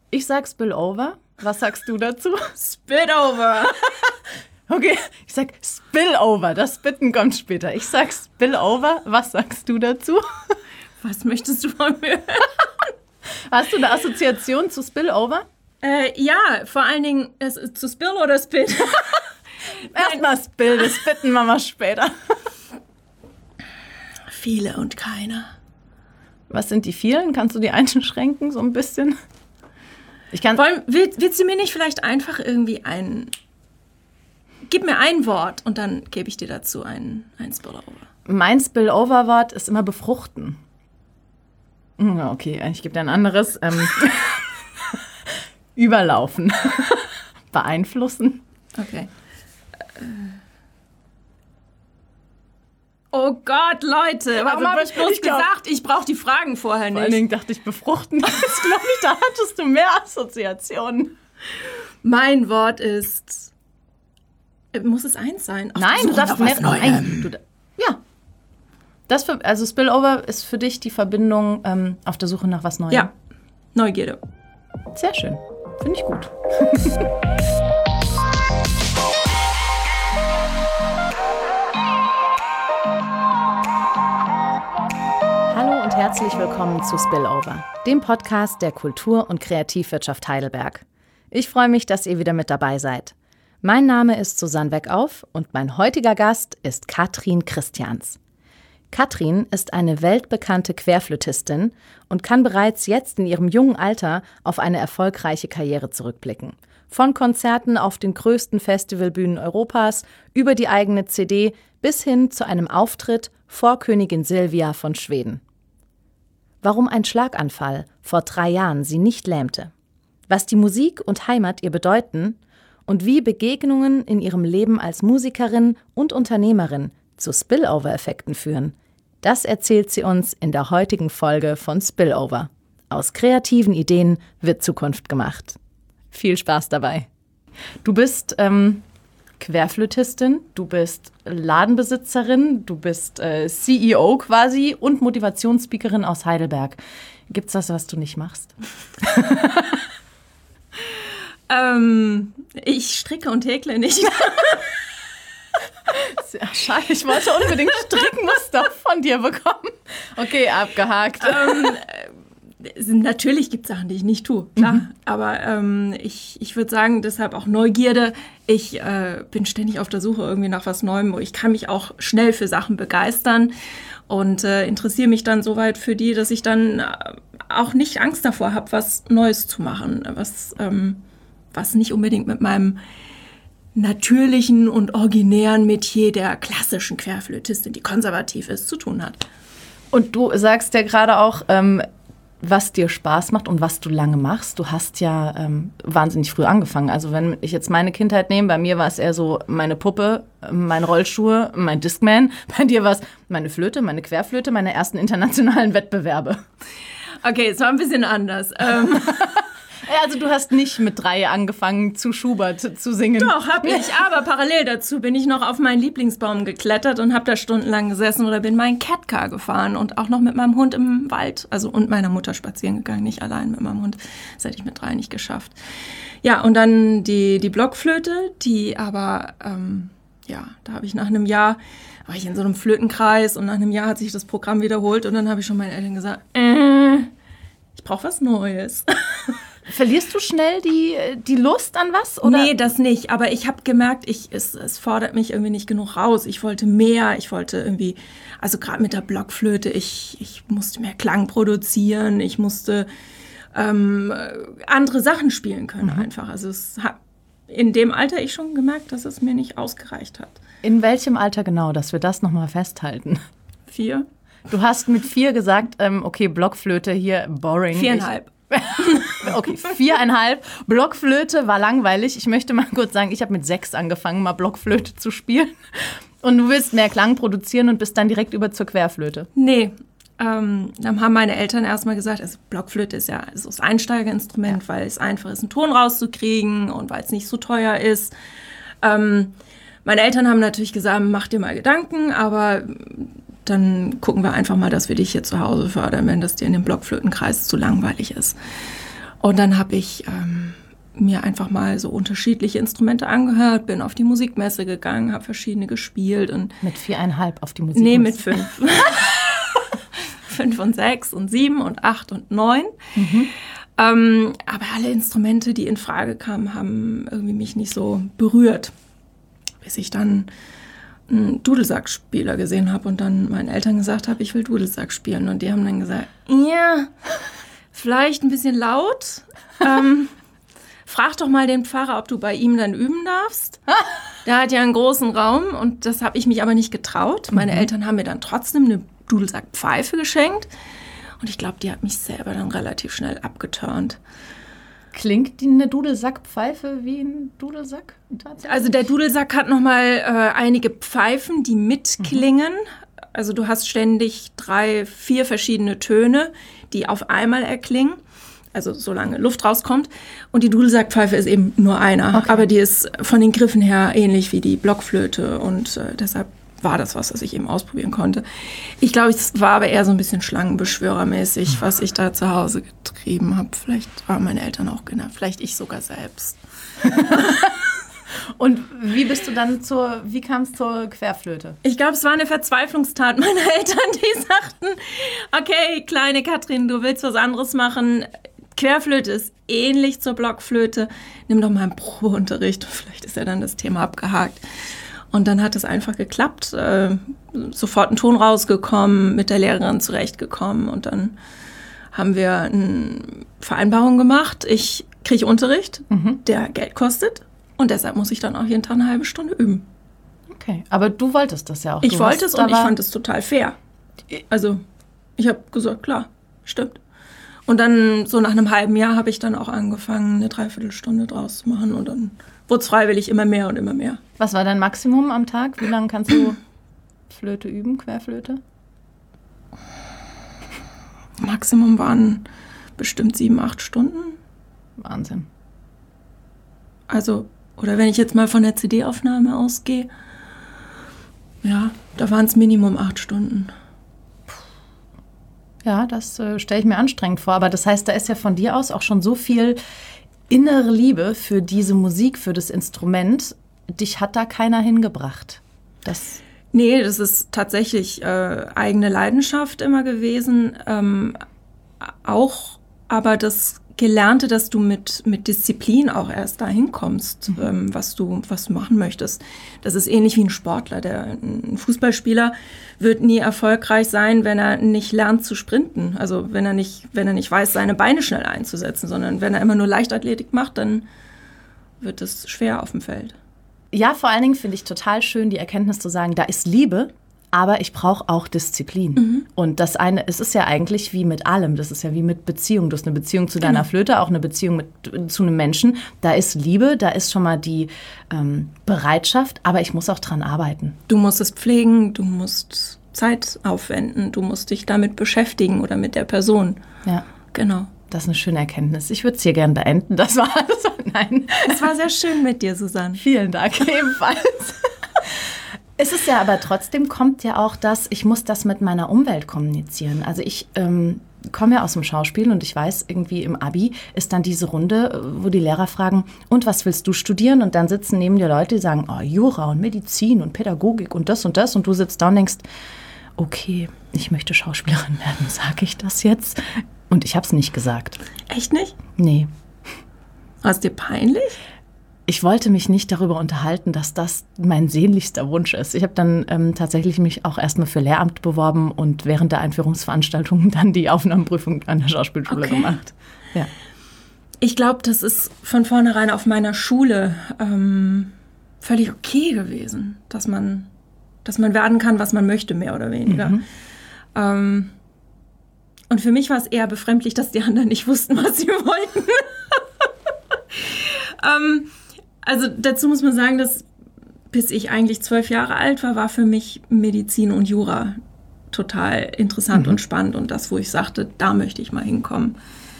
Ich sag Spillover. Was sagst du dazu? Spillover. Okay, ich sag Spillover. Das Spitten kommt später. Ich sag Spillover. Was sagst du dazu? Was möchtest du von mir? Hast du eine Assoziation zu Spillover? Ja, vor allen Dingen zu Spill oder Spit. Erstmal Spill, das Spitten machen wir später. Viele und keiner. Was sind die vielen? Kannst du die einschränken so ein bisschen? Willst du mir nicht vielleicht einfach irgendwie Gib mir ein Wort und dann gebe ich dir dazu ein Spillover. Mein Spillover-Wort ist immer befruchten. Okay, ich gebe dir ein anderes. Überlaufen. Beeinflussen. Okay. Oh Gott, Leute, warum habe ich bloß gesagt, ich brauche die Fragen vorher nicht? Vor allen Dingen dachte ich, befruchten. Jetzt glaube ich, da hattest du mehr Assoziationen. Mein Wort ist... Muss es eins sein? Nein, du darfst mehr... Ja. Also Spillover ist für dich die Verbindung auf der Suche nach was Neuem. Ja, Neugierde. Sehr schön. Finde ich gut. Hallo und herzlich willkommen zu Spillover, dem Podcast der Kultur- und Kreativwirtschaft Heidelberg. Ich freue mich, dass ihr wieder mit dabei seid. Mein Name ist Susanne Weckauf und mein heutiger Gast ist Katrin Christians. Katrin ist eine weltbekannte Querflötistin und kann bereits jetzt in ihrem jungen Alter auf eine erfolgreiche Karriere zurückblicken. Von Konzerten auf den größten Festivalbühnen Europas über die eigene CD bis hin zu einem Auftritt vor Königin Silvia von Schweden. Warum ein Schlaganfall vor 3 Jahren sie nicht lähmte, was die Musik und Heimat ihr bedeuten und wie Begegnungen in ihrem Leben als Musikerin und Unternehmerin zu Spillover-Effekten führen, das erzählt sie uns in der heutigen Folge von Spillover. Aus kreativen Ideen wird Zukunft gemacht. Viel Spaß dabei. Du bist Querflötistin, du bist Ladenbesitzerin, du bist CEO quasi und Motivationsspeakerin aus Heidelberg. Gibt's das, was du nicht machst? Ich stricke und häkle nicht. Sehr schade, ich wollte unbedingt Strickmuster von dir bekommen. Okay, abgehakt. Natürlich gibt es Sachen, die ich nicht tue, klar. Aber ich würde sagen, deshalb auch Neugierde. Ich bin ständig auf der Suche irgendwie nach was Neuem. Ich kann mich auch schnell für Sachen begeistern und interessiere mich dann so weit für die, dass ich dann auch nicht Angst davor habe, was Neues zu machen. Was nicht unbedingt mit meinem natürlichen und originären Metier der klassischen Querflötistin, die konservativ ist, zu tun hat. Und du sagst ja gerade auch, was dir Spaß macht und was du lange machst. Du hast ja wahnsinnig früh angefangen. Also wenn ich jetzt meine Kindheit nehme, bei mir war es eher so meine Puppe, meine Rollschuhe, mein Discman. Bei dir war es meine Flöte, meine Querflöte, meine ersten internationalen Wettbewerbe. Okay, es war ein bisschen anders. Also du hast nicht mit 3 angefangen, zu Schubert zu singen. Doch, habe ich. Aber parallel dazu bin ich noch auf meinen Lieblingsbaum geklettert und habe da stundenlang gesessen oder bin mein Catcar gefahren und auch noch mit meinem Hund im Wald, und meiner Mutter spazieren gegangen, nicht allein mit meinem Hund. Das hätte ich mit 3 nicht geschafft. Ja, und dann die Blockflöte, die aber, da habe ich nach einem Jahr, war ich in so einem Flötenkreis und nach einem Jahr hat sich das Programm wiederholt und dann habe ich schon meinen Eltern gesagt, ich brauche was Neues. Verlierst du schnell die Lust an was? Oder? Nee, das nicht. Aber ich habe gemerkt, es fordert mich irgendwie nicht genug raus. Ich wollte mehr. Ich wollte irgendwie, also gerade mit der Blockflöte, ich musste mehr Klang produzieren. Ich musste andere Sachen spielen können einfach. Also es hat in dem Alter ich schon gemerkt, dass es mir nicht ausgereicht hat. In welchem Alter genau, dass wir das nochmal festhalten? 4. Du hast mit 4 gesagt, okay, Blockflöte hier, boring. 4,5. Okay, 4,5. Blockflöte war langweilig. Ich möchte mal kurz sagen, ich habe mit 6 angefangen, mal Blockflöte zu spielen. Und du willst mehr Klang produzieren und bist dann direkt über zur Querflöte. Nee, dann haben meine Eltern erstmal gesagt, also Blockflöte ist ja so das Einsteigerinstrument, weil es einfach ist, einen Ton rauszukriegen und weil es nicht so teuer ist. Meine Eltern haben natürlich gesagt, mach dir mal Gedanken, aber dann gucken wir einfach mal, dass wir dich hier zu Hause fördern, wenn das dir in dem Blockflötenkreis zu langweilig ist. Und dann habe ich mir einfach mal so unterschiedliche Instrumente angehört, bin auf die Musikmesse gegangen, habe verschiedene gespielt. Und mit 4,5 auf die Musikmesse? Nee, mit 5. 5 und 6 und 7 und 8 und 9. Aber alle Instrumente, die in Frage kamen, haben irgendwie mich nicht so berührt. Bis ich dann einen Dudelsackspieler gesehen habe und dann meinen Eltern gesagt habe, ich will Dudelsack spielen. Und die haben dann gesagt, ja, vielleicht ein bisschen laut. Frag doch mal den Pfarrer, ob du bei ihm dann üben darfst. Der hat ja einen großen Raum und das habe ich mich aber nicht getraut. Meine Eltern haben mir dann trotzdem eine Dudelsackpfeife geschenkt und ich glaube, die hat mich selber dann relativ schnell abgeturnt. Klingt eine Dudelsackpfeife wie ein Dudelsack? Also der Dudelsack hat nochmal einige Pfeifen, die mitklingen. Also du hast ständig 3, 4 verschiedene Töne, die auf einmal erklingen. Also solange Luft rauskommt. Und die Dudelsackpfeife ist eben nur einer. Okay. Aber die ist von den Griffen her ähnlich wie die Blockflöte. Und deshalb war das was ich eben ausprobieren konnte. Ich glaube, es war aber eher so ein bisschen schlangenbeschwörermäßig, was ich da zu Hause getrieben habe. Vielleicht waren meine Eltern auch genervt. Vielleicht ich sogar selbst. Und wie kam es zur Querflöte? Ich glaube, es war eine Verzweiflungstat meiner Eltern, die sagten, okay, kleine Katrin, du willst was anderes machen. Querflöte ist ähnlich zur Blockflöte. Nimm doch mal einen Probeunterricht. Vielleicht ist ja dann das Thema abgehakt. Und dann hat es einfach geklappt. Sofort ein Ton rausgekommen, mit der Lehrerin zurechtgekommen. Und dann haben wir eine Vereinbarung gemacht. Ich kriege Unterricht, der Geld kostet. Und deshalb muss ich dann auch jeden Tag eine halbe Stunde üben. Okay, aber du wolltest das ja auch. Ich wollte es und ich fand es total fair. Also ich habe gesagt, klar, stimmt. Und dann so nach einem halben Jahr habe ich dann auch angefangen, eine Dreiviertelstunde draus zu machen. Und dann wurde es freiwillig immer mehr und immer mehr. Was war dein Maximum am Tag? Wie lange kannst du Flöte üben, Querflöte? Maximum waren bestimmt 7, 8 Stunden. Wahnsinn. Also, oder wenn ich jetzt mal von der CD-Aufnahme ausgehe, ja, da waren es Minimum 8 Stunden. Ja, das stelle ich mir anstrengend vor. Aber das heißt, da ist ja von dir aus auch schon so viel innere Liebe für diese Musik, für das Instrument. Dich hat da keiner hingebracht. Nee, das ist tatsächlich eigene Leidenschaft immer gewesen. Auch aber das Gelernte, dass du mit Disziplin auch erst dahin kommst, was du machen möchtest. Das ist ähnlich wie ein Sportler. Ein Fußballspieler wird nie erfolgreich sein, wenn er nicht lernt zu sprinten. Also wenn er nicht weiß, seine Beine schnell einzusetzen, sondern wenn er immer nur Leichtathletik macht, dann wird es schwer auf dem Feld. Ja, vor allen Dingen finde ich total schön, die Erkenntnis zu sagen, da ist Liebe, aber ich brauche auch Disziplin. Und es ist ja eigentlich wie mit allem, das ist ja wie mit Beziehung. Du hast eine Beziehung zu deiner Flöte, auch eine Beziehung zu einem Menschen. Da ist Liebe, da ist schon mal die Bereitschaft, aber ich muss auch dran arbeiten. Du musst es pflegen, du musst Zeit aufwenden, du musst dich damit beschäftigen oder mit der Person. Ja. Genau. Das ist eine schöne Erkenntnis. Ich würde es hier gerne beenden. Das war alles. Nein. Es war sehr schön mit dir, Susanne. Vielen Dank, ebenfalls. Es ist ja aber trotzdem, kommt ja auch ich muss das mit meiner Umwelt kommunizieren. Also ich komme ja aus dem Schauspiel und ich weiß, irgendwie im Abi ist dann diese Runde, wo die Lehrer fragen, und was willst du studieren? Und dann sitzen neben dir Leute, die sagen, oh, Jura und Medizin und Pädagogik und das und das. Und du sitzt da und denkst, okay, ich möchte Schauspielerin werden, sage ich das jetzt? Und ich habe es nicht gesagt. Echt nicht? Nee. War es dir peinlich? Ich wollte mich nicht darüber unterhalten, dass das mein sehnlichster Wunsch ist. Ich habe dann tatsächlich mich auch erstmal für Lehramt beworben und während der Einführungsveranstaltung dann die Aufnahmeprüfung an der Schauspielschule gemacht. Ja. Ich glaube, das ist von vornherein auf meiner Schule völlig okay gewesen, dass man werden kann, was man möchte, mehr oder weniger. Und für mich war es eher befremdlich, dass die anderen nicht wussten, was sie wollten. Also dazu muss man sagen, dass bis ich eigentlich 12 Jahre alt war für mich Medizin und Jura total interessant und spannend. Und das, wo ich sagte, da möchte ich mal hinkommen.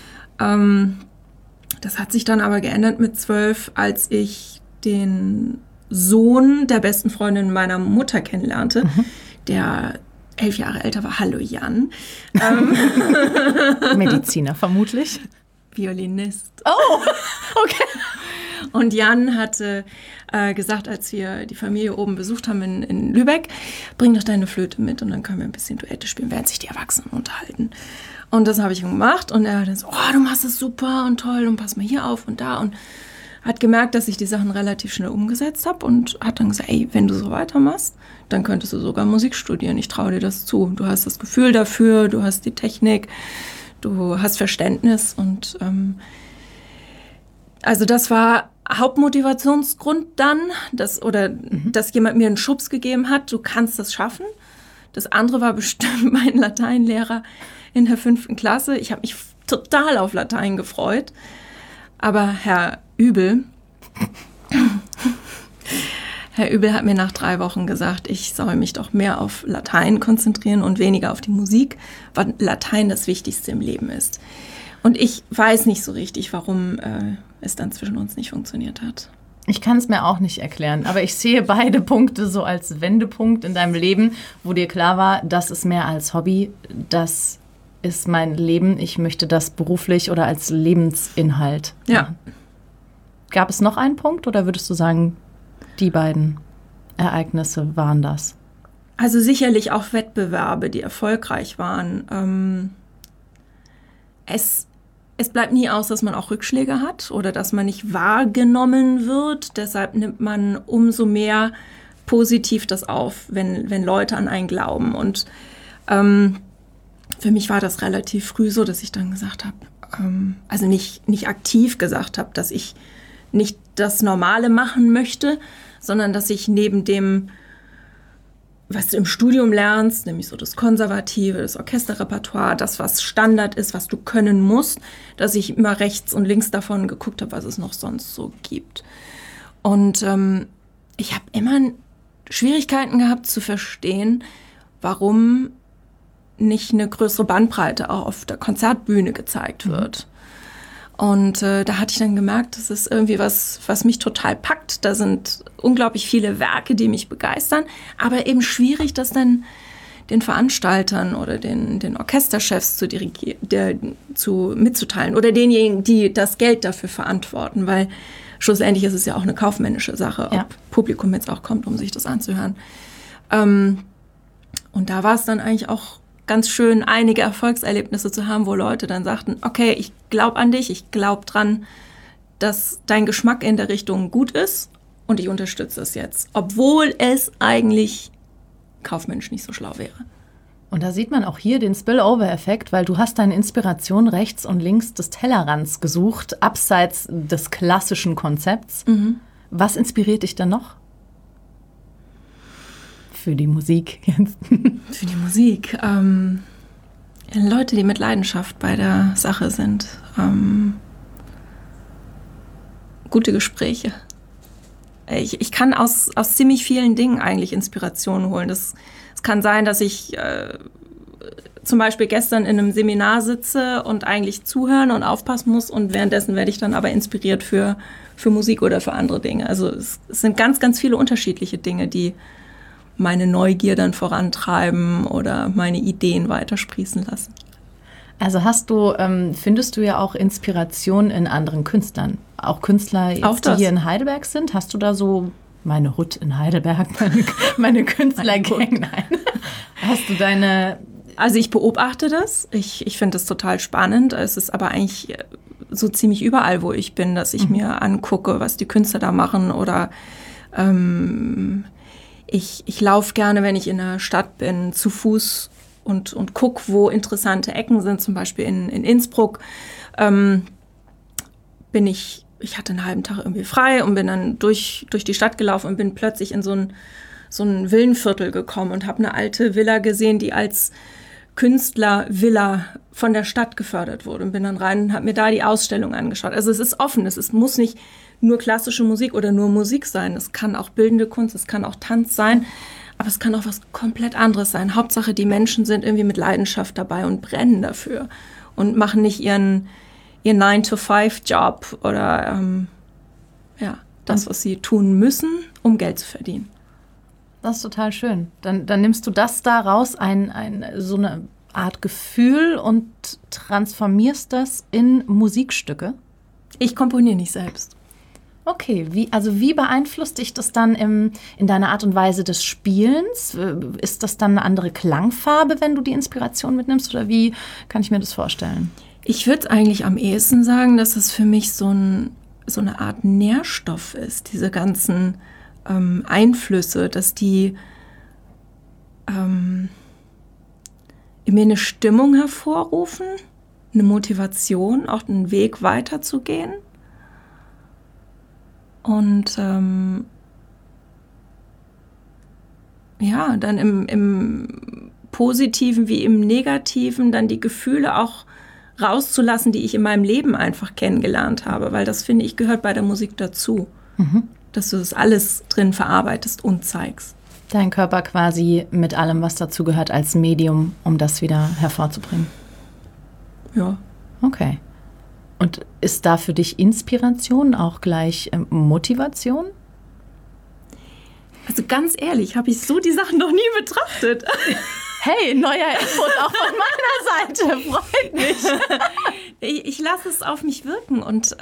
Das hat sich dann aber geändert mit 12, als ich den Sohn der besten Freundin meiner Mutter kennenlernte, der 11 Jahre älter war. Hallo Jan. Mediziner vermutlich. Violinist. Oh, okay. Und Jan hatte gesagt, als wir die Familie oben besucht haben in Lübeck, bring doch deine Flöte mit und dann können wir ein bisschen Duette spielen, während sich die Erwachsenen unterhalten. Und das habe ich gemacht und er hat dann so, oh, du machst es super und toll und pass mal hier auf und da und hat gemerkt, dass ich die Sachen relativ schnell umgesetzt habe und hat dann gesagt, ey, wenn du so weitermachst, dann könntest du sogar Musik studieren. Ich traue dir das zu. Du hast das Gefühl dafür, du hast die Technik, du hast Verständnis. Und also das war Hauptmotivationsgrund dann, dass jemand mir einen Schubs gegeben hat, du kannst das schaffen. Das andere war bestimmt mein Lateinlehrer in der 5. Klasse. Ich habe mich total auf Latein gefreut. Aber Herr Übel hat mir nach 3 Wochen gesagt, ich soll mich doch mehr auf Latein konzentrieren und weniger auf die Musik, weil Latein das Wichtigste im Leben ist. Und ich weiß nicht so richtig, warum es dann zwischen uns nicht funktioniert hat. Ich kann es mir auch nicht erklären, aber ich sehe beide Punkte so als Wendepunkt in deinem Leben, wo dir klar war, das ist mehr als Hobby, das ist mein Leben, ich möchte das beruflich oder als Lebensinhalt machen. Ja. Gab es noch einen Punkt oder würdest du sagen, die beiden Ereignisse waren das? Also sicherlich auch Wettbewerbe, die erfolgreich waren. Es bleibt nie aus, dass man auch Rückschläge hat oder dass man nicht wahrgenommen wird. Deshalb nimmt man umso mehr positiv das auf, wenn Leute an einen glauben. Und für mich war das relativ früh so, dass ich dann gesagt habe, also nicht aktiv gesagt habe, dass ich nicht das Normale machen möchte, sondern dass ich neben dem, was du im Studium lernst, nämlich so das Konservative, das Orchesterrepertoire, das, was Standard ist, was du können musst, dass ich immer rechts und links davon geguckt habe, was es noch sonst so gibt. Und ich habe immer Schwierigkeiten gehabt zu verstehen, warum nicht eine größere Bandbreite auch auf der Konzertbühne gezeigt wird. Und da hatte ich dann gemerkt, das ist irgendwie was mich total packt. Da sind unglaublich viele Werke, die mich begeistern, aber eben schwierig, das dann den Veranstaltern oder den Orchesterchefs mitzuteilen oder denjenigen, die das Geld dafür verantworten, weil schlussendlich ist es ja auch eine kaufmännische Sache, ob Publikum jetzt auch kommt, um sich das anzuhören. Und da war es dann eigentlich auch ganz schön, einige Erfolgserlebnisse zu haben, wo Leute dann sagten, okay, ich glaube an dich, ich glaube dran, dass dein Geschmack in der Richtung gut ist und ich unterstütze es jetzt, obwohl es eigentlich kaufmännisch nicht so schlau wäre. Und da sieht man auch hier den Spillover-Effekt, weil du hast deine Inspiration rechts und links des Tellerrands gesucht, abseits des klassischen Konzepts. Mhm. Was inspiriert dich dann noch? Für die Musik jetzt. Für die Musik. Leute, die mit Leidenschaft bei der Sache sind. Gute Gespräche. Ich kann aus ziemlich vielen Dingen eigentlich Inspiration holen. Es kann sein, dass ich zum Beispiel gestern in einem Seminar sitze und eigentlich zuhören und aufpassen muss und währenddessen werde ich dann aber inspiriert für Musik oder für andere Dinge. Also es sind ganz, ganz viele unterschiedliche Dinge, die meine Neugier dann vorantreiben oder meine Ideen weitersprießen lassen. Also findest du ja auch Inspiration in anderen Künstlern? Auch Künstler, jetzt, die hier in Heidelberg sind? Hast du da so meine Hut in Heidelberg, meine Künstlergang? Nein. Hast du deine... Also ich beobachte das. Ich finde das total spannend. Es ist aber eigentlich so ziemlich überall, wo ich bin, dass ich mir angucke, was die Künstler da machen oder ich laufe gerne, wenn ich in der Stadt bin, zu Fuß und gucke, wo interessante Ecken sind. Zum Beispiel in Innsbruck ich hatte einen halben Tag irgendwie frei und bin dann durch die Stadt gelaufen und bin plötzlich in so ein Villenviertel gekommen und habe eine alte Villa gesehen, die als Künstlervilla von der Stadt gefördert wurde. Und bin dann rein und habe mir da die Ausstellung angeschaut. Also es ist offen, muss nicht nur klassische Musik oder nur Musik sein. Es kann auch bildende Kunst, es kann auch Tanz sein, aber es kann auch was komplett anderes sein. Hauptsache, die Menschen sind irgendwie mit Leidenschaft dabei und brennen dafür und machen nicht ihren 9-to-5-Job oder das, was sie tun müssen, um Geld zu verdienen. Das ist total schön. Dann nimmst du das da raus, so eine Art Gefühl und transformierst das in Musikstücke? Ich komponiere nicht selbst. Okay, wie beeinflusst dich das dann in deiner Art und Weise des Spielens? Ist das dann eine andere Klangfarbe, wenn du die Inspiration mitnimmst? Oder wie kann ich mir das vorstellen? Ich würde eigentlich am ehesten sagen, dass es für mich so eine Art Nährstoff ist, diese ganzen Einflüsse, dass die in mir eine Stimmung hervorrufen, eine Motivation, auch einen Weg weiterzugehen. Und dann im Positiven wie im Negativen dann die Gefühle auch rauszulassen, die ich in meinem Leben einfach kennengelernt habe. Weil das, finde ich, gehört bei der Musik dazu, dass du das alles drin verarbeitest und zeigst. Dein Körper quasi mit allem, was dazu gehört, als Medium, um das wieder hervorzubringen. Ja. Okay. Und ist da für dich Inspiration auch gleich Motivation? Also ganz ehrlich, habe ich so die Sachen noch nie betrachtet. Hey, neuer Input auch von meiner Seite. Freut mich. Ich lasse es auf mich wirken und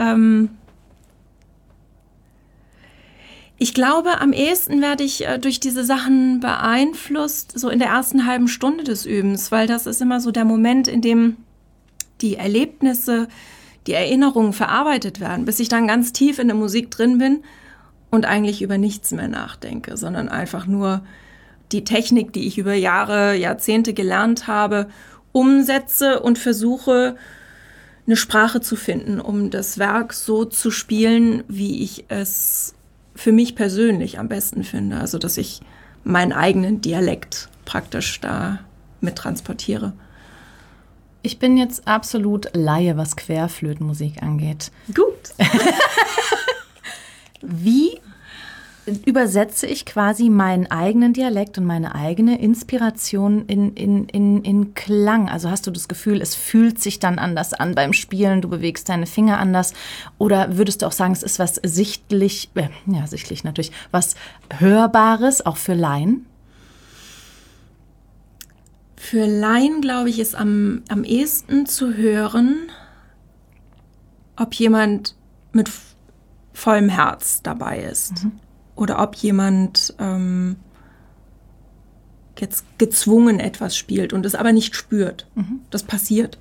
ich glaube, am ehesten werde ich durch diese Sachen beeinflusst, so in der ersten halben Stunde des Übens, weil das ist immer so der Moment, in dem die Erlebnisse, die Erinnerungen verarbeitet werden, bis ich dann ganz tief in der Musik drin bin und eigentlich über nichts mehr nachdenke, sondern einfach nur die Technik, die ich über Jahre, Jahrzehnte gelernt habe, umsetze und versuche, eine Sprache zu finden, um das Werk so zu spielen, wie ich es für mich persönlich am besten finde. Also, dass ich meinen eigenen Dialekt praktisch da mit transportiere. Ich bin jetzt absolut Laie, was Querflötenmusik angeht. Gut. Wie übersetze ich quasi meinen eigenen Dialekt und meine eigene Inspiration in Klang? Also hast du das Gefühl, es fühlt sich dann anders an beim Spielen, du bewegst deine Finger anders? Oder würdest du auch sagen, es ist was sichtlich natürlich, was Hörbares, auch für Laien? Für Laien, glaube ich, ist am ehesten zu hören, ob jemand mit vollem Herz dabei ist. Oder ob jemand jetzt gezwungen etwas spielt und es aber nicht spürt. Das passiert.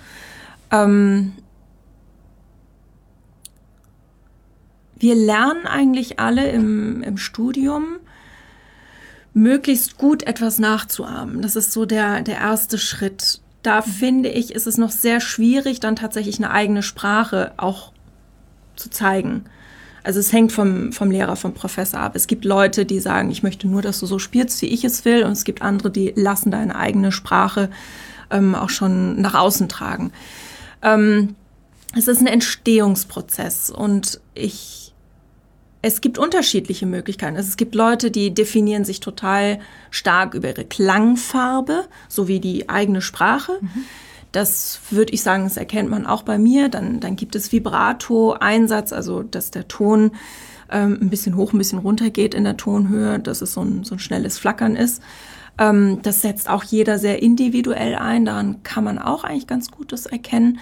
Wir lernen eigentlich alle im Studium, möglichst gut etwas nachzuahmen. Das ist so der erste Schritt. Da finde ich, ist es noch sehr schwierig, dann tatsächlich eine eigene Sprache auch zu zeigen. Also es hängt vom Lehrer, vom Professor ab. Es gibt Leute, die sagen, ich möchte nur, dass du so spielst, wie ich es will. Und es gibt andere, die lassen deine eigene Sprache auch schon nach außen tragen. Es ist ein Entstehungsprozess und es gibt unterschiedliche Möglichkeiten. Also es gibt Leute, die definieren sich total stark über ihre Klangfarbe, sowie die eigene Sprache. Das würde ich sagen, das erkennt man auch bei mir. Dann gibt es Vibrato-Einsatz, also dass der Ton ein bisschen hoch, ein bisschen runter geht in der Tonhöhe, dass es so ein schnelles Flackern ist. Das setzt auch jeder sehr individuell ein. Daran kann man auch eigentlich ganz gut das erkennen.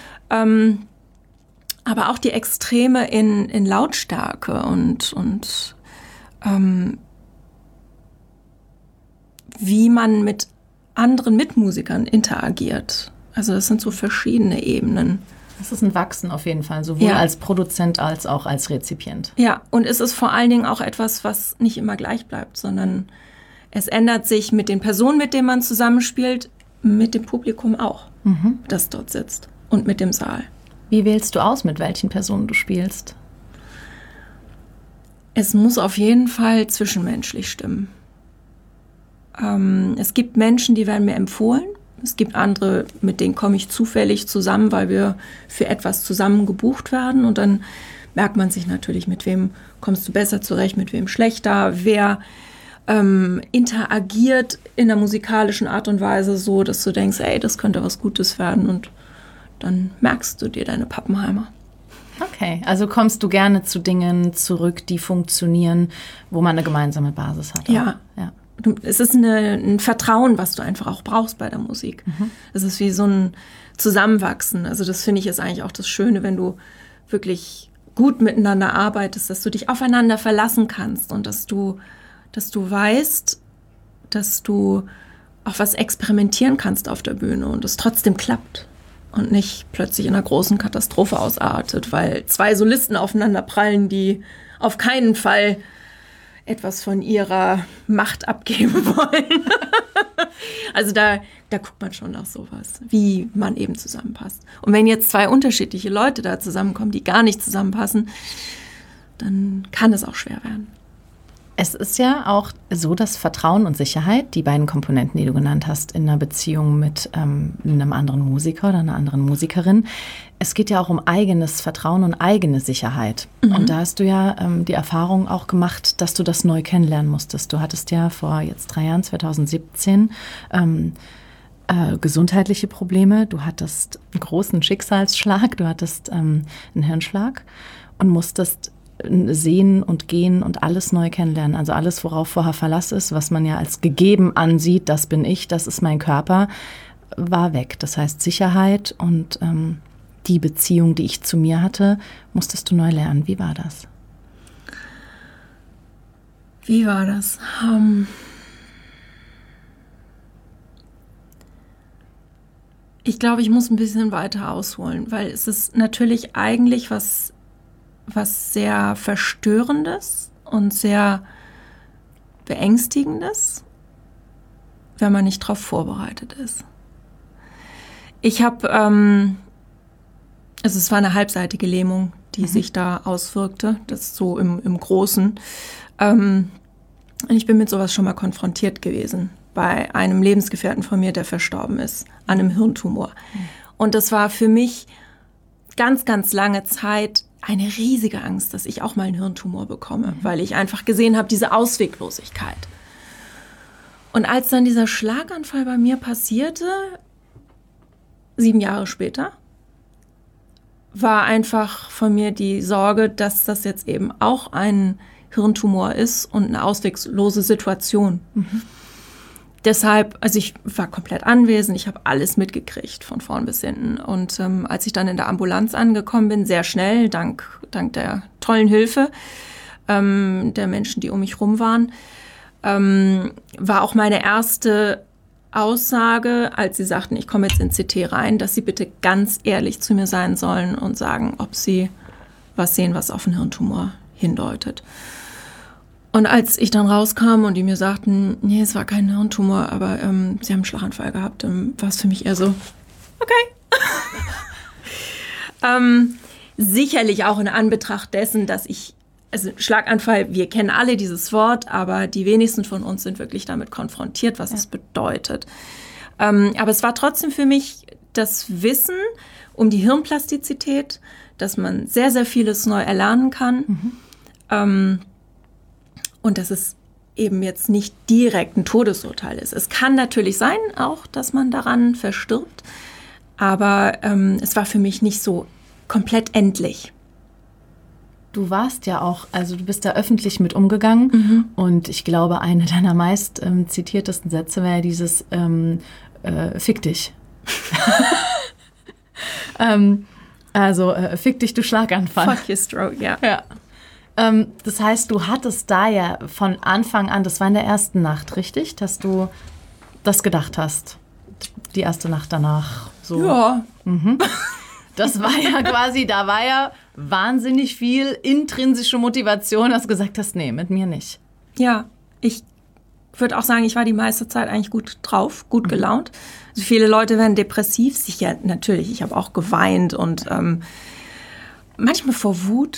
Aber auch die Extreme in Lautstärke und wie man mit anderen Mitmusikern interagiert. Also das sind so verschiedene Ebenen. Das ist ein Wachsen auf jeden Fall, sowohl als Produzent als auch als Rezipient. Ja, und es ist vor allen Dingen auch etwas, was nicht immer gleich bleibt, sondern es ändert sich mit den Personen, mit denen man zusammenspielt, mit dem Publikum auch, das dort sitzt und mit dem Saal. Wie wählst du aus, mit welchen Personen du spielst? Es muss auf jeden Fall zwischenmenschlich stimmen. Es gibt Menschen, die werden mir empfohlen. Es gibt andere, mit denen komme ich zufällig zusammen, weil wir für etwas zusammen gebucht werden. Und dann merkt man sich natürlich, mit wem kommst du besser zurecht, mit wem schlechter. Wer interagiert in der musikalischen Art und Weise so, dass du denkst, ey, das könnte was Gutes werden. Und dann merkst du dir deine Pappenheimer. Okay, also kommst du gerne zu Dingen zurück, die funktionieren, wo man eine gemeinsame Basis hat. Ja. es ist ein Vertrauen, was du einfach auch brauchst bei der Musik. Es ist wie so ein Zusammenwachsen. Also das finde ich ist eigentlich auch das Schöne, wenn du wirklich gut miteinander arbeitest, dass du dich aufeinander verlassen kannst und dass du weißt, dass du auch was experimentieren kannst auf der Bühne und es trotzdem klappt und nicht plötzlich in einer großen Katastrophe ausartet, weil zwei Solisten aufeinander prallen, die auf keinen Fall etwas von ihrer Macht abgeben wollen. Also da guckt man schon nach sowas, wie man eben zusammenpasst. Und wenn jetzt zwei unterschiedliche Leute da zusammenkommen, die gar nicht zusammenpassen, dann kann es auch schwer werden. Es ist ja auch so, dass Vertrauen und Sicherheit, die beiden Komponenten, die du genannt hast, in einer Beziehung mit einem anderen Musiker oder einer anderen Musikerin, es geht ja auch um eigenes Vertrauen und eigene Sicherheit. Und da hast du ja die Erfahrung auch gemacht, dass du das neu kennenlernen musstest. Du hattest ja vor jetzt 3 Jahren, 2017, gesundheitliche Probleme. Du hattest einen großen Schicksalsschlag, du hattest einen Hirnschlag und musstest sehen und gehen und alles neu kennenlernen. Also alles, worauf vorher Verlass ist, was man ja als gegeben ansieht, das bin ich, das ist mein Körper, war weg. Das heißt Sicherheit und die Beziehung, die ich zu mir hatte, musstest du neu lernen. Wie war das? Wie war das? Ich glaube, ich muss ein bisschen weiter ausholen, weil es ist natürlich eigentlich was sehr Verstörendes und sehr Beängstigendes, wenn man nicht darauf vorbereitet ist. Ich habe, es war eine halbseitige Lähmung, die sich da auswirkte, das so im Großen. Ich bin mit sowas schon mal konfrontiert gewesen, bei einem Lebensgefährten von mir, der verstorben ist, an einem Hirntumor. Und das war für mich ganz, ganz lange Zeit eine riesige Angst, dass ich auch mal einen Hirntumor bekomme, weil ich einfach gesehen habe, diese Ausweglosigkeit. Und als dann dieser Schlaganfall bei mir passierte, 7 Jahre später, war einfach von mir die Sorge, dass das jetzt eben auch ein Hirntumor ist und eine ausweglose Situation. Deshalb, also ich war komplett anwesend, ich habe alles mitgekriegt, von vorn bis hinten. Und als ich dann in der Ambulanz angekommen bin, sehr schnell, dank der tollen Hilfe der Menschen, die um mich rum waren, war auch meine erste Aussage, als sie sagten, ich komme jetzt in CT rein, dass sie bitte ganz ehrlich zu mir sein sollen und sagen, ob sie was sehen, was auf einen Hirntumor hindeutet. Und als ich dann rauskam und die mir sagten, nee, es war kein Hirntumor, aber sie haben einen Schlaganfall gehabt, war es für mich eher so, okay. Sicherlich auch in Anbetracht dessen, dass also Schlaganfall, wir kennen alle dieses Wort, aber die wenigsten von uns sind wirklich damit konfrontiert, was es bedeutet. Aber es war trotzdem für mich das Wissen um die Hirnplastizität, dass man sehr, sehr vieles neu erlernen kann. Und dass es eben jetzt nicht direkt ein Todesurteil ist. Es kann natürlich sein auch, dass man daran verstirbt, aber es war für mich nicht so komplett endlich. Du warst ja auch, also du bist da öffentlich mit umgegangen und ich glaube, eine deiner meist zitiertesten Sätze wäre dieses Fick dich. Fick dich, du Schlaganfall. Fuck your stroke, ja. Das heißt, du hattest da ja von Anfang an, das war in der ersten Nacht, richtig? Dass du das gedacht hast. Die erste Nacht danach. So. Ja. Das war ja quasi, da war ja wahnsinnig viel intrinsische Motivation, dass du gesagt hast, nee, mit mir nicht. Ja, ich würde auch sagen, ich war die meiste Zeit eigentlich gut drauf, gut gelaunt. Also viele Leute werden depressiv, sicher, natürlich, ich habe auch geweint und manchmal vor Wut.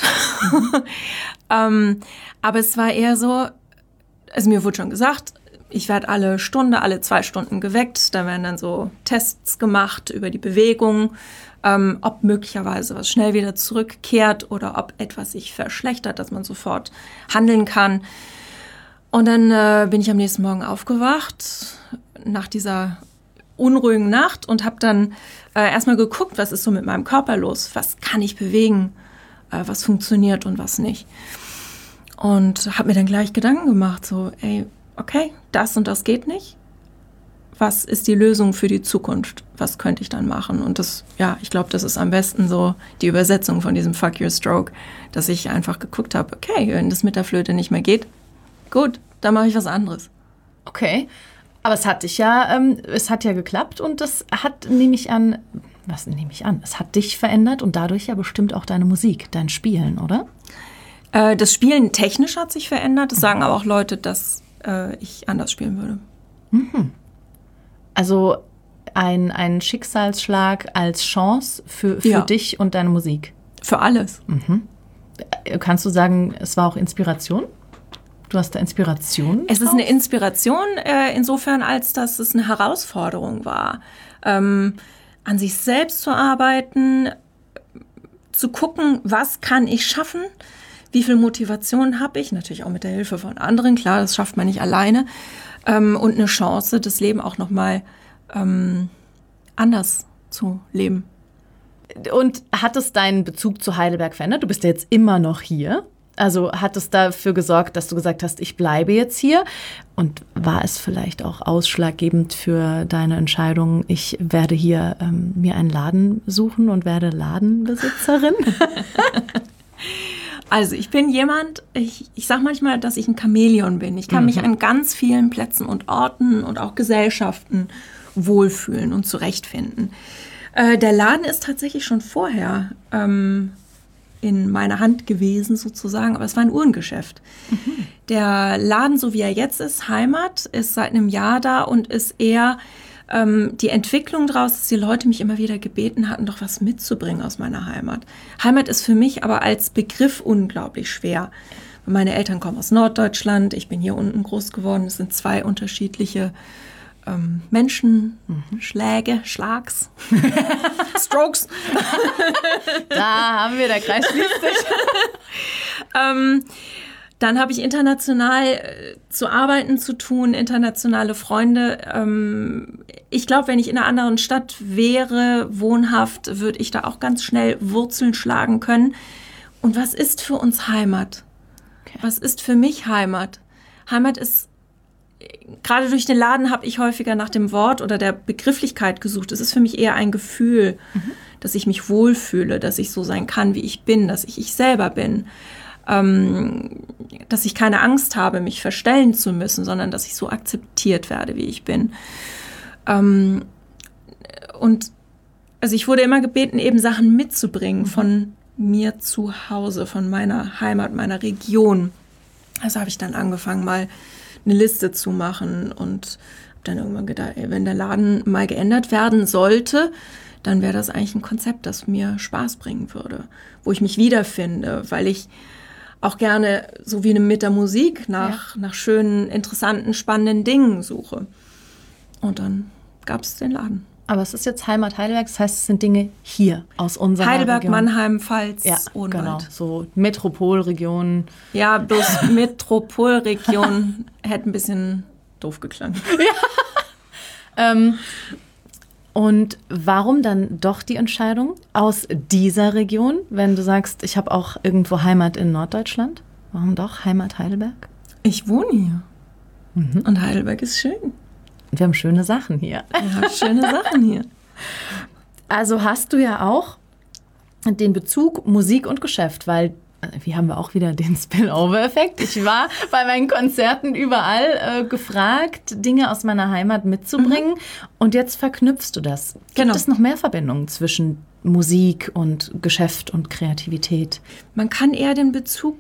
Aber es war eher so, also mir wurde schon gesagt, ich werde alle 2 Stunden geweckt. Da werden dann so Tests gemacht über die Bewegung, ob möglicherweise was schnell wieder zurückkehrt oder ob etwas sich verschlechtert, dass man sofort handeln kann. Und dann bin ich am nächsten Morgen aufgewacht nach dieser unruhigen Nacht und habe dann erstmal geguckt, was ist so mit meinem Körper los, was kann ich bewegen, was funktioniert und was nicht. Und habe mir dann gleich Gedanken gemacht, so, ey, okay, das und das geht nicht. Was ist die Lösung für die Zukunft? Was könnte ich dann machen? Und das, ja, ich glaube, das ist am besten so die Übersetzung von diesem Fuck Your Stroke, dass ich einfach geguckt habe, okay, wenn das mit der Flöte nicht mehr geht, gut, dann mache ich was anderes. Okay, aber es hat ja geklappt und das hat, es hat dich verändert und dadurch ja bestimmt auch deine Musik, dein Spielen, oder? Das Spielen technisch hat sich verändert, das sagen aber auch Leute, dass ich anders spielen würde. Mhm. Also ein Schicksalsschlag als Chance für dich und deine Musik? Für alles. Mhm. Kannst du sagen, es war auch Inspiration? Du hast da Inspiration? Es ist eine Inspiration insofern, als dass es eine Herausforderung war. An sich selbst zu arbeiten, zu gucken, was kann ich schaffen, wie viel Motivation habe ich, natürlich auch mit der Hilfe von anderen, klar, das schafft man nicht alleine, und eine Chance, das Leben auch nochmal anders zu leben. Und hat es deinen Bezug zu Heidelberg verändert? Du bist ja jetzt immer noch hier. Also hat es dafür gesorgt, dass du gesagt hast, ich bleibe jetzt hier? Und war es vielleicht auch ausschlaggebend für deine Entscheidung, ich werde hier mir einen Laden suchen und werde Ladenbesitzerin? Also ich bin jemand, ich sage manchmal, dass ich ein Chamäleon bin. Ich kann mich an ganz vielen Plätzen und Orten und auch Gesellschaften wohlfühlen und zurechtfinden. Der Laden ist tatsächlich schon vorher in meiner Hand gewesen sozusagen, aber es war ein Uhrengeschäft. Mhm. Der Laden, so wie er jetzt ist, Heimat, ist seit einem Jahr da und ist eher die Entwicklung daraus, dass die Leute mich immer wieder gebeten hatten, doch was mitzubringen aus meiner Heimat. Heimat ist für mich aber als Begriff unglaublich schwer. Meine Eltern kommen aus Norddeutschland, ich bin hier unten groß geworden, es sind zwei unterschiedliche Menschen, Schlags, Strokes. Da haben wir, der Kreis schließt sich. Dann habe ich international zu arbeiten zu tun, internationale Freunde. Ich glaube, wenn ich in einer anderen Stadt wäre, wohnhaft, würde ich da auch ganz schnell Wurzeln schlagen können. Und was ist für uns Heimat? Okay. Was ist für mich Heimat? Heimat ist, gerade durch den Laden habe ich häufiger nach dem Wort oder der Begrifflichkeit gesucht. Es ist für mich eher ein Gefühl, dass ich mich wohlfühle, dass ich so sein kann, wie ich bin, dass ich selber bin. Dass ich keine Angst habe, mich verstellen zu müssen, sondern dass ich so akzeptiert werde, wie ich bin. Und also ich wurde immer gebeten, eben Sachen mitzubringen von mir zu Hause, von meiner Heimat, meiner Region. Also habe ich dann angefangen, mal eine Liste zu machen und habe dann irgendwann gedacht, wenn der Laden mal geändert werden sollte, dann wäre das eigentlich ein Konzept, das mir Spaß bringen würde, wo ich mich wiederfinde, weil ich auch gerne, so wie mit der Musik, nach schönen, interessanten, spannenden Dingen suche. Und dann gab es den Laden. Aber es ist jetzt Heimat Heidelberg, das heißt, es sind Dinge hier aus unserer Heidelberg, Region. Mannheim, Pfalz, Odenwald. Genau, so Metropolregionen. Ja, bloß Metropolregion hätte ein bisschen doof geklungen. Ja. Und warum dann doch die Entscheidung aus dieser Region, wenn du sagst, ich habe auch irgendwo Heimat in Norddeutschland? Warum doch Heimat Heidelberg? Ich wohne hier. Und Heidelberg ist schön. Wir haben schöne Sachen hier. Wir haben schöne Sachen hier. Also hast du ja auch den Bezug Musik und Geschäft, weil hier haben wir auch wieder den Spillover-Effekt. Ich war bei meinen Konzerten überall gefragt, Dinge aus meiner Heimat mitzubringen. Und jetzt verknüpfst du das. Gibt es noch mehr Verbindungen zwischen Musik und Geschäft und Kreativität? Man kann eher den Bezug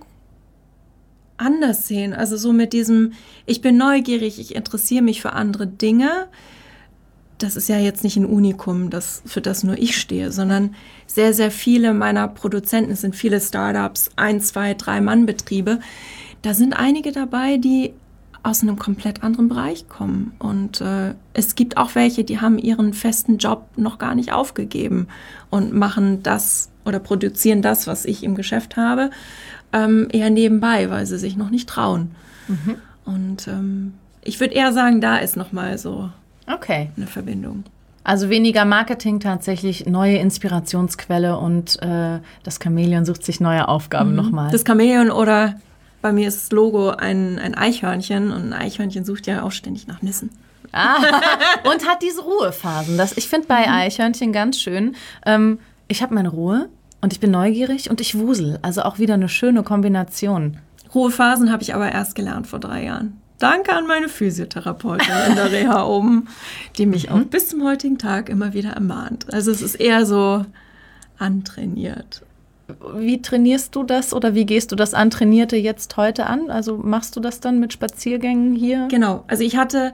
anders sehen. Also so mit diesem, ich bin neugierig, ich interessiere mich für andere Dinge. Das ist ja jetzt nicht ein Unikum, für das nur ich stehe, sondern sehr, sehr viele meiner Produzenten, es sind viele Startups, 1, 2, 3 Mann-Betriebe. Da sind einige dabei, die aus einem komplett anderen Bereich kommen. Und es gibt auch welche, die haben ihren festen Job noch gar nicht aufgegeben und machen das oder produzieren das, was ich im Geschäft habe, eher nebenbei, weil sie sich noch nicht trauen. Und ich würde eher sagen, da ist noch mal so eine Verbindung. Also weniger Marketing, tatsächlich neue Inspirationsquelle und das Chamäleon sucht sich neue Aufgaben nochmal. Das Chamäleon oder Bei mir ist das Logo ein Eichhörnchen und ein Eichhörnchen sucht ja auch ständig nach Nüssen. Und hat diese Ruhephasen. Ich finde bei Eichhörnchen ganz schön, ich habe meine Ruhe und ich bin neugierig und ich wusel. Also auch wieder eine schöne Kombination. Ruhephasen habe ich aber erst gelernt vor 3 Jahren. Danke an meine Physiotherapeutin in der Reha oben, die mich auch bis zum heutigen Tag immer wieder ermahnt. Also es ist eher so antrainiert. Wie trainierst du das oder wie gehst du das Antrainierte jetzt heute an? Also machst du das dann mit Spaziergängen hier? Genau, also ich habe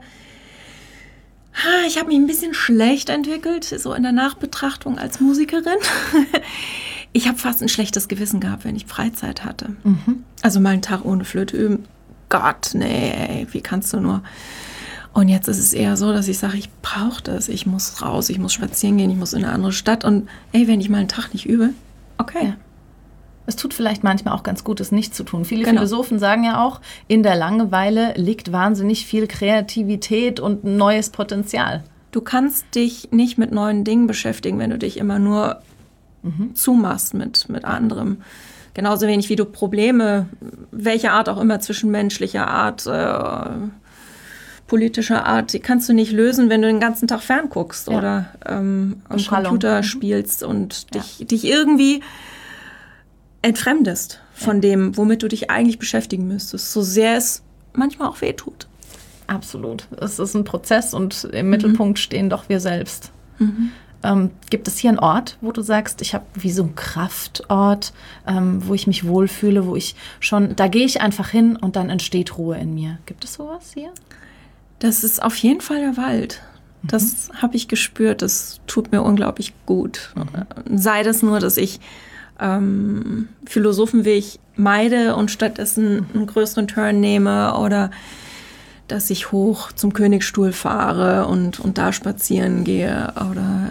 mich ein bisschen schlecht entwickelt, so in der Nachbetrachtung als Musikerin. Ich habe fast ein schlechtes Gewissen gehabt, wenn ich Freizeit hatte. Also mal einen Tag ohne Flöte üben. Gott, nee, wie kannst du nur? Und jetzt ist es eher so, dass ich sage, ich brauche das. Ich muss raus, ich muss spazieren gehen, ich muss in eine andere Stadt. Und wenn ich mal einen Tag nicht übe, okay. Ja. Es tut vielleicht manchmal auch ganz gut, es nicht zu tun. Viele Philosophen sagen ja auch, in der Langeweile liegt wahnsinnig viel Kreativität und neues Potenzial. Du kannst dich nicht mit neuen Dingen beschäftigen, wenn du dich immer nur zumachst mit anderem. Genauso wenig wie du Probleme, welcher Art auch immer, zwischenmenschlicher Art, politischer Art, die kannst du nicht lösen, wenn du den ganzen Tag fernguckst oder am Computer spielst und dich irgendwie entfremdest von dem, womit du dich eigentlich beschäftigen müsstest, so sehr es manchmal auch wehtut. Absolut. Es ist ein Prozess und im Mittelpunkt stehen doch wir selbst. Gibt es hier einen Ort, wo du sagst, ich habe wie so einen Kraftort, wo ich mich wohlfühle, da gehe ich einfach hin und dann entsteht Ruhe in mir. Gibt es sowas hier? Das ist auf jeden Fall der Wald. Das habe ich gespürt, das tut mir unglaublich gut. Sei das nur, dass ich Philosophenweg meide und stattdessen einen größeren Turn nehme oder dass ich hoch zum Königsstuhl fahre und da spazieren gehe oder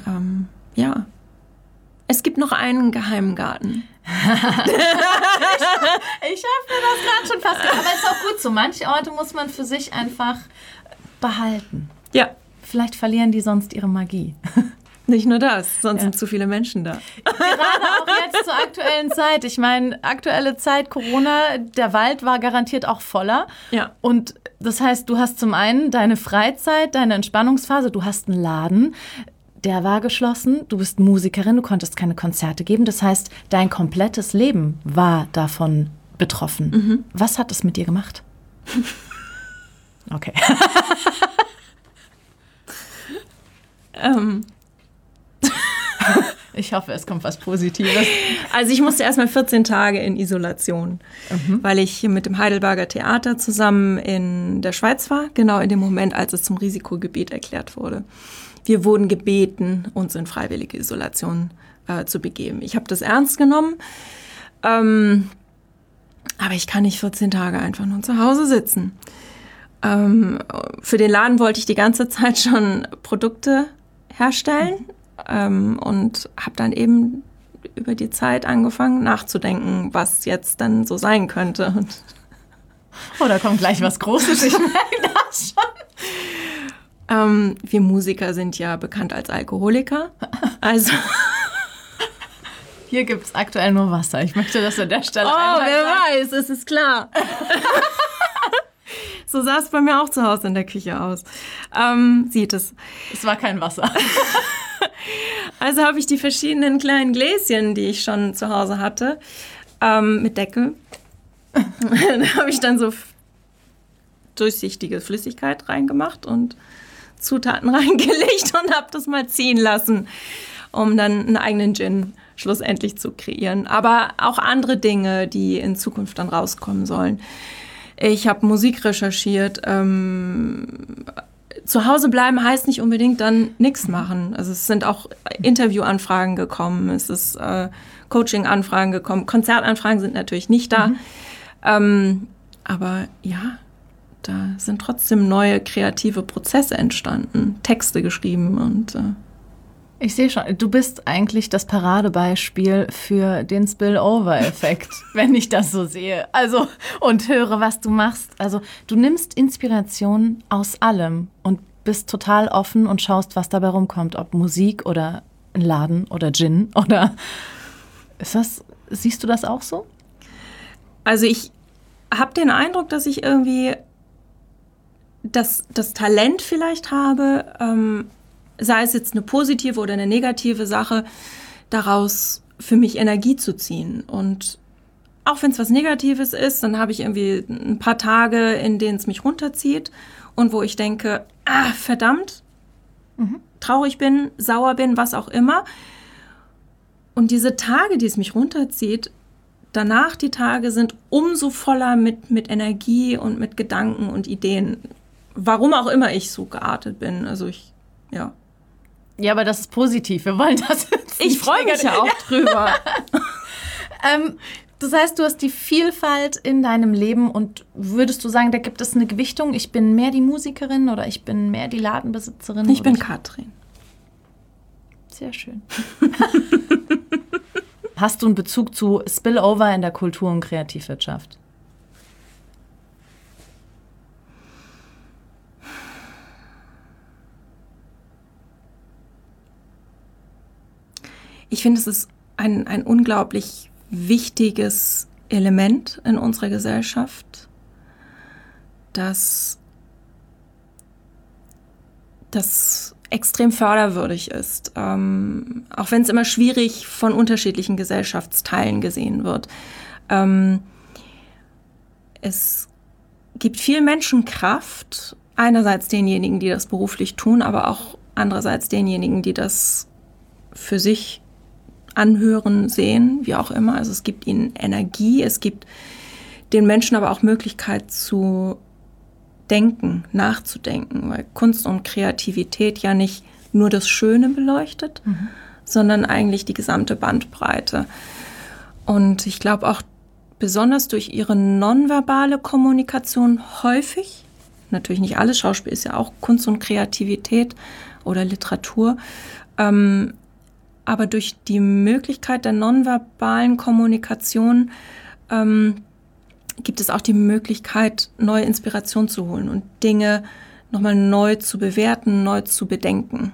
Es gibt noch einen geheimen Garten. Ich habe mir das gerade schon fast gedacht, aber es ist auch gut so. Manche Orte muss man für sich einfach behalten. Ja. Vielleicht verlieren die sonst ihre Magie. Nicht nur das, sonst sind zu viele Menschen da. Gerade auch jetzt zur aktuellen Zeit. Ich meine, aktuelle Zeit, Corona, der Wald war garantiert auch voller. Ja. Und das heißt, du hast zum einen deine Freizeit, deine Entspannungsphase, du hast einen Laden, der war geschlossen, du bist Musikerin, du konntest keine Konzerte geben. Das heißt, dein komplettes Leben war davon betroffen. Was hat es mit dir gemacht? Okay. Ich hoffe, es kommt was Positives. Also ich musste erstmal 14 Tage in Isolation, weil ich hier mit dem Heidelberger Theater zusammen in der Schweiz war, genau in dem Moment, als es zum Risikogebiet erklärt wurde. Wir wurden gebeten, uns in freiwillige Isolation zu begeben. Ich habe das ernst genommen, aber ich kann nicht 14 Tage einfach nur zu Hause sitzen. Für den Laden wollte ich die ganze Zeit schon Produkte herstellen. Und habe dann eben über die Zeit angefangen nachzudenken, was jetzt dann so sein könnte. Oh, da kommt gleich was Großes, ich merke das schon. Wir Musiker sind ja bekannt als Alkoholiker. Also hier gibt es aktuell nur Wasser. Ich möchte das an der Stelle wer weiß, es ist klar. So sah es bei mir auch zu Hause in der Küche aus. Sieht es. Es war kein Wasser. Also habe ich die verschiedenen kleinen Gläschen, die ich schon zu Hause hatte, mit Deckel. Da habe ich dann so durchsichtige Flüssigkeit reingemacht und Zutaten reingelegt und habe das mal ziehen lassen, um dann einen eigenen Gin schlussendlich zu kreieren. Aber auch andere Dinge, die in Zukunft dann rauskommen sollen. Ich habe Musik recherchiert. Zu Hause bleiben heißt nicht unbedingt dann nichts machen. Also es sind auch Interviewanfragen gekommen, es ist Coaching-Anfragen gekommen, Konzertanfragen sind natürlich nicht da. Aber ja, da sind trotzdem neue kreative Prozesse entstanden, Texte geschrieben und ich sehe schon, du bist eigentlich das Paradebeispiel für den Spillover-Effekt, wenn ich das so sehe. Also, und höre, was du machst. Also, du nimmst Inspiration aus allem und bist total offen und schaust, was dabei rumkommt. Ob Musik oder ein Laden oder Gin oder siehst du das auch so? Also ich habe den Eindruck, dass ich irgendwie das Talent vielleicht habe, sei es jetzt eine positive oder eine negative Sache, daraus für mich Energie zu ziehen. Und auch wenn es was Negatives ist, dann habe ich irgendwie ein paar Tage, in denen es mich runterzieht und wo ich denke, verdammt, traurig bin, sauer bin, was auch immer. Und diese Tage, die es mich runterzieht, danach die Tage sind umso voller mit Energie und mit Gedanken und Ideen. Warum auch immer ich so geartet bin. Also ja. Ja, aber das ist positiv. Wir wollen das jetzt. Ich freue mich ja auch drüber. Das heißt, du hast die Vielfalt in deinem Leben und würdest du sagen, da gibt es eine Gewichtung? Ich bin mehr die Musikerin oder ich bin mehr die Ladenbesitzerin? Ich bin Katrin. Sehr schön. Hast du einen Bezug zu Spillover in der Kultur- und Kreativwirtschaft? Ich finde, es ist ein unglaublich wichtiges Element in unserer Gesellschaft, das extrem förderwürdig ist, auch wenn es immer schwierig von unterschiedlichen Gesellschaftsteilen gesehen wird. Es gibt viel Menschenkraft, einerseits denjenigen, die das beruflich tun, aber auch andererseits denjenigen, die das für sich anhören, sehen, wie auch immer. Also es gibt ihnen Energie, es gibt den Menschen aber auch Möglichkeit zu denken, nachzudenken, weil Kunst und Kreativität ja nicht nur das Schöne beleuchtet, sondern eigentlich die gesamte Bandbreite. Und ich glaube auch besonders durch ihre nonverbale Kommunikation häufig, natürlich nicht alles, Schauspiel ist ja auch Kunst und Kreativität oder Literatur, aber durch die Möglichkeit der nonverbalen Kommunikation gibt es auch die Möglichkeit, neue Inspiration zu holen und Dinge nochmal neu zu bewerten, neu zu bedenken.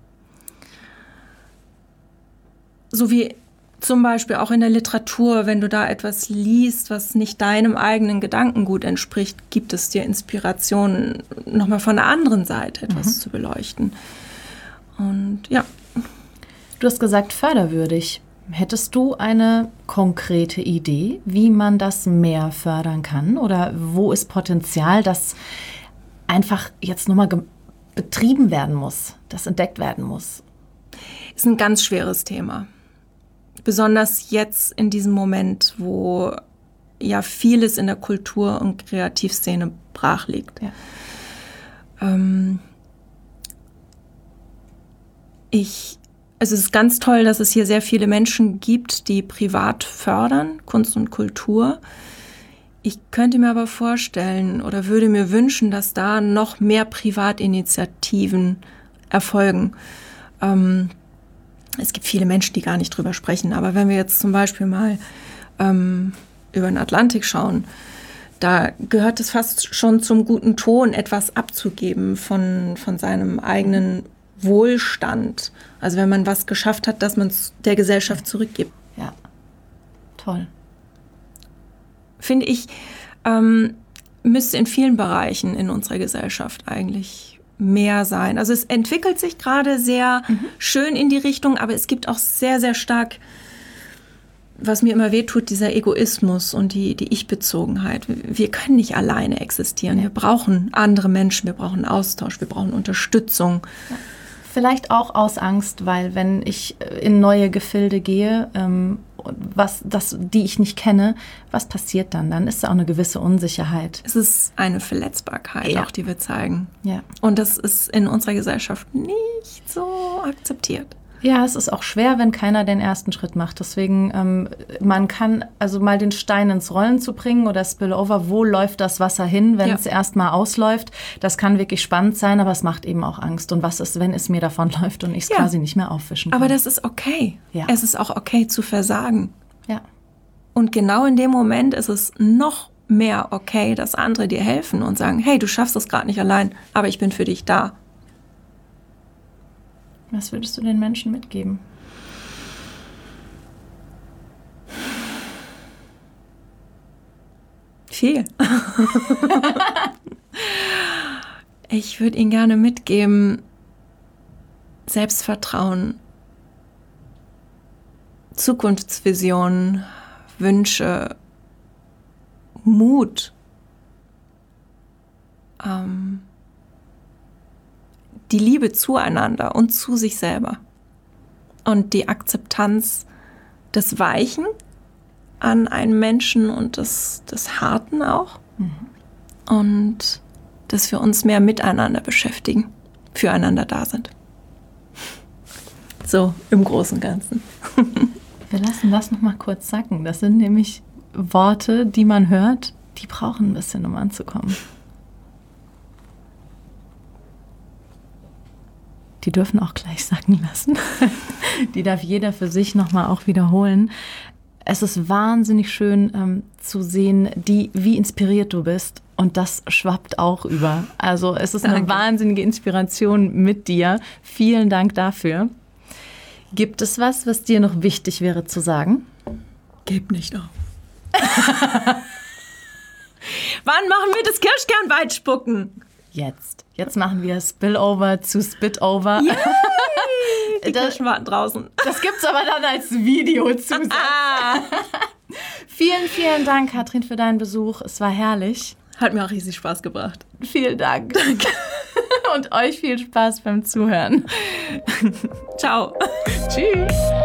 So wie zum Beispiel auch in der Literatur, wenn du da etwas liest, was nicht deinem eigenen Gedankengut entspricht, gibt es dir Inspiration, nochmal von der anderen Seite etwas zu beleuchten. Und ja. Du hast gesagt, förderwürdig. Hättest du eine konkrete Idee, wie man das mehr fördern kann? Oder wo ist Potenzial, das einfach jetzt nochmal betrieben werden muss, das entdeckt werden muss? Ist ein ganz schweres Thema. Besonders jetzt in diesem Moment, wo ja vieles in der Kultur- und Kreativszene brach liegt. Ja. Es ist ganz toll, dass es hier sehr viele Menschen gibt, die privat fördern, Kunst und Kultur. Ich könnte mir aber vorstellen oder würde mir wünschen, dass da noch mehr Privatinitiativen erfolgen. Es gibt viele Menschen, die gar nicht drüber sprechen, aber wenn wir jetzt zum Beispiel mal über den Atlantik schauen, da gehört es fast schon zum guten Ton, etwas abzugeben von seinem eigenen Wohlstand. Also wenn man was geschafft hat, dass man es der Gesellschaft zurückgibt. Ja, toll. Finde ich, müsste in vielen Bereichen in unserer Gesellschaft eigentlich mehr sein. Also es entwickelt sich gerade sehr schön in die Richtung, aber es gibt auch sehr, sehr stark, was mir immer wehtut, dieser Egoismus und die Ich-Bezogenheit. Wir können nicht alleine existieren. Ja. Wir brauchen andere Menschen, wir brauchen Austausch, wir brauchen Unterstützung. Ja. Vielleicht auch aus Angst, weil wenn ich in neue Gefilde gehe, die ich nicht kenne, was passiert dann? Dann ist da auch eine gewisse Unsicherheit. Es ist eine Verletzbarkeit, auch die wir zeigen. Ja. Und das ist in unserer Gesellschaft nicht so akzeptiert. Ja, es ist auch schwer, wenn keiner den ersten Schritt macht. Deswegen, man kann also mal den Stein ins Rollen zu bringen oder Spillover, wo läuft das Wasser hin, wenn es erstmal ausläuft. Das kann wirklich spannend sein, aber es macht eben auch Angst. Und was ist, wenn es mir davonläuft und ich es quasi nicht mehr aufwischen kann? Aber das ist okay. Ja. Es ist auch okay zu versagen. Ja. Und genau in dem Moment ist es noch mehr okay, dass andere dir helfen und sagen, hey, du schaffst es gerade nicht allein, aber ich bin für dich da. Was würdest du den Menschen mitgeben? Viel. Ich würde Ihnen gerne mitgeben, Selbstvertrauen, Zukunftsvisionen, Wünsche, Mut, die Liebe zueinander und zu sich selber und die Akzeptanz des Weichen an einen Menschen und des Harten auch. Und dass wir uns mehr miteinander beschäftigen, füreinander da sind. So im Großen und Ganzen. Wir lassen das noch mal kurz sacken. Das sind nämlich Worte, die man hört, die brauchen ein bisschen, um anzukommen. Die dürfen auch gleich sacken lassen. Die darf jeder für sich noch mal auch wiederholen. Es ist wahnsinnig schön zu sehen, wie inspiriert du bist. Und das schwappt auch über. Also es ist eine wahnsinnige Inspiration mit dir. Vielen Dank dafür. Gibt es was dir noch wichtig wäre zu sagen? Gib nicht auf. Wann machen wir das Kirschkernweitspucken? Jetzt. Jetzt machen wir Spillover zu Spitover. Yay! Die Kirschen warten draußen. Das gibt's aber dann als Videozusatz. Vielen, vielen Dank, Katrin, für deinen Besuch. Es war herrlich. Hat mir auch riesig Spaß gebracht. Vielen Dank. Danke. Und euch viel Spaß beim Zuhören. Ciao. Tschüss.